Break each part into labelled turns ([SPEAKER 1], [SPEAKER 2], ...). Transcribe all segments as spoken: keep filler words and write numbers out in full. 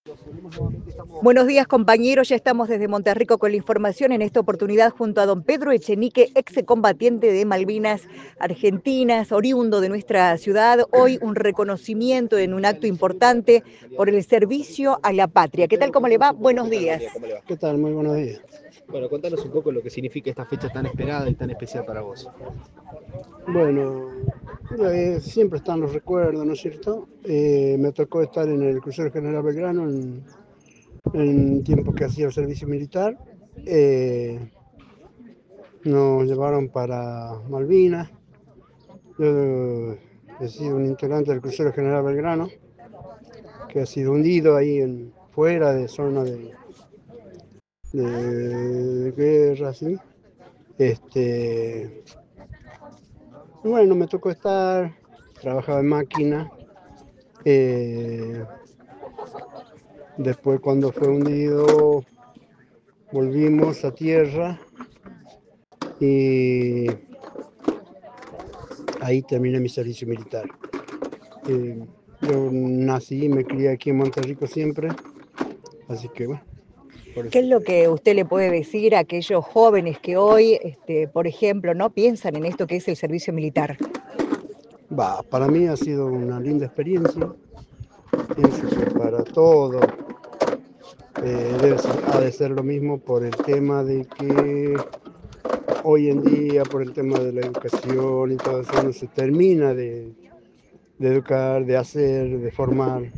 [SPEAKER 1] Buenos días, compañeros. Ya estamos desde Monterrico con la información. En esta oportunidad junto a don Pedro Echenique, excombatiente de Malvinas Argentinas, oriundo de nuestra ciudad. Hoy un reconocimiento en un acto importante por el servicio a la patria. ¿Qué tal? ¿Cómo le va? Buenos días.
[SPEAKER 2] ¿Qué tal? Muy buenos días.
[SPEAKER 3] Bueno, contanos un poco lo que significa esta fecha tan esperada y tan especial para vos.
[SPEAKER 2] Bueno, eh, siempre están los recuerdos, ¿no es cierto? Eh, me tocó estar en el crucero General Belgrano en, en tiempo que hacía el servicio militar. Eh, nos llevaron para Malvinas. Yo he sido un integrante del crucero General Belgrano, que ha sido hundido ahí en, fuera de zona de, de, de guerra, ¿sí? Este, bueno, me tocó estar, trabajaba en máquina. Eh, después cuando fue hundido volvimos a tierra y ahí terminé mi servicio militar. Eh, yo nací y me crié aquí en Monterrico siempre, así que bueno.
[SPEAKER 1] ¿Qué es lo que usted le puede decir a aquellos jóvenes que hoy, este, por ejemplo, no piensan en esto que es el servicio militar?
[SPEAKER 2] Va, para mí ha sido una linda experiencia. Pienso que para todo eh, debe ser, ha de ser lo mismo por el tema de que hoy en día, por el tema de la educación y todo eso, uno se termina de, de educar, de hacer, de formar,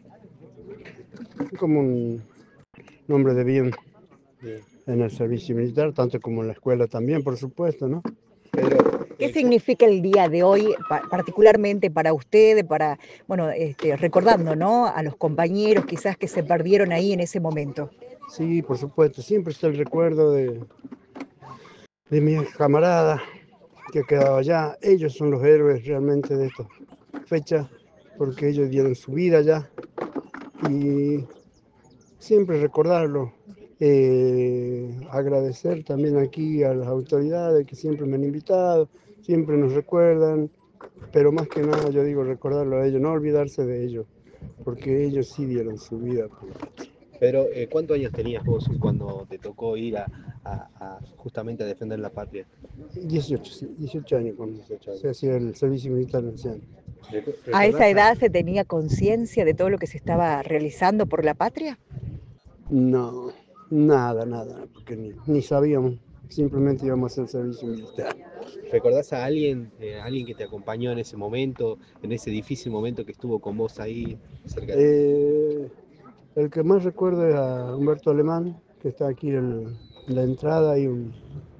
[SPEAKER 2] como un hombre de bien en el servicio militar, tanto como en la escuela también, por supuesto, ¿no?
[SPEAKER 3] Pedro,
[SPEAKER 1] ¿Qué
[SPEAKER 3] eh,
[SPEAKER 1] significa el día de hoy, pa- particularmente para usted, para, bueno, este, recordando, ¿no? A los compañeros quizás que se perdieron ahí en ese momento?
[SPEAKER 2] Sí, por supuesto, siempre está el recuerdo de, de mis camaradas que ha quedado allá. Ellos son los héroes realmente de esta fecha, porque ellos dieron su vida allá y siempre recordarlo. Eh, agradecer también aquí a las autoridades que siempre me han invitado, siempre nos recuerdan, pero más que nada yo digo recordarlo a ellos, no olvidarse de ellos, porque ellos sí dieron su vida por la patria.
[SPEAKER 3] Pedro, eh, ¿cuántos años tenías vos cuando te tocó ir a, a- a justamente a defender la patria?
[SPEAKER 2] dieciocho, sí, dieciocho años cuando
[SPEAKER 3] dieciocho años.
[SPEAKER 2] se hacía el servicio militar en ese año.
[SPEAKER 3] Recu-
[SPEAKER 1] ¿A esa
[SPEAKER 3] ¿Recordás a-
[SPEAKER 1] edad se tenía conciencia de todo lo que se estaba realizando por la patria?
[SPEAKER 2] No, nada, nada, porque ni, ni sabíamos, simplemente íbamos a hacer servicio militar.
[SPEAKER 3] ¿Recordás a alguien, eh, alguien que te acompañó en ese momento, en ese difícil momento que estuvo con vos ahí cerca de...
[SPEAKER 2] Eh, el que más recuerdo es a Humberto Alemán, que está aquí en, en la entrada, hay un,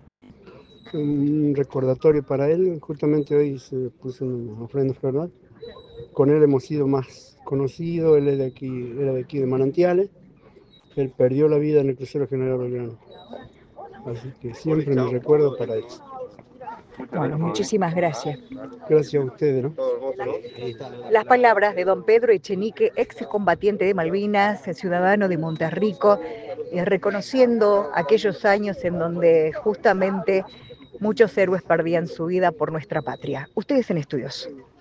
[SPEAKER 2] un recordatorio para él, justamente hoy se puso una ofrenda floral. Con él hemos sido más conocidos, él es de aquí, era de aquí de Manantiales, él perdió la vida en el crucero General Belgrano, así que siempre me recuerdo para él.
[SPEAKER 1] Bueno, muchísimas gracias.
[SPEAKER 2] Gracias a ustedes, ¿no?
[SPEAKER 3] Eh, ahí está la
[SPEAKER 1] Las
[SPEAKER 3] palabra.
[SPEAKER 1] palabras de don Pedro Echenique, excombatiente de Malvinas, ciudadano de Monterrico, eh, reconociendo aquellos años en donde justamente muchos héroes perdían su vida por nuestra patria. Ustedes en estudios.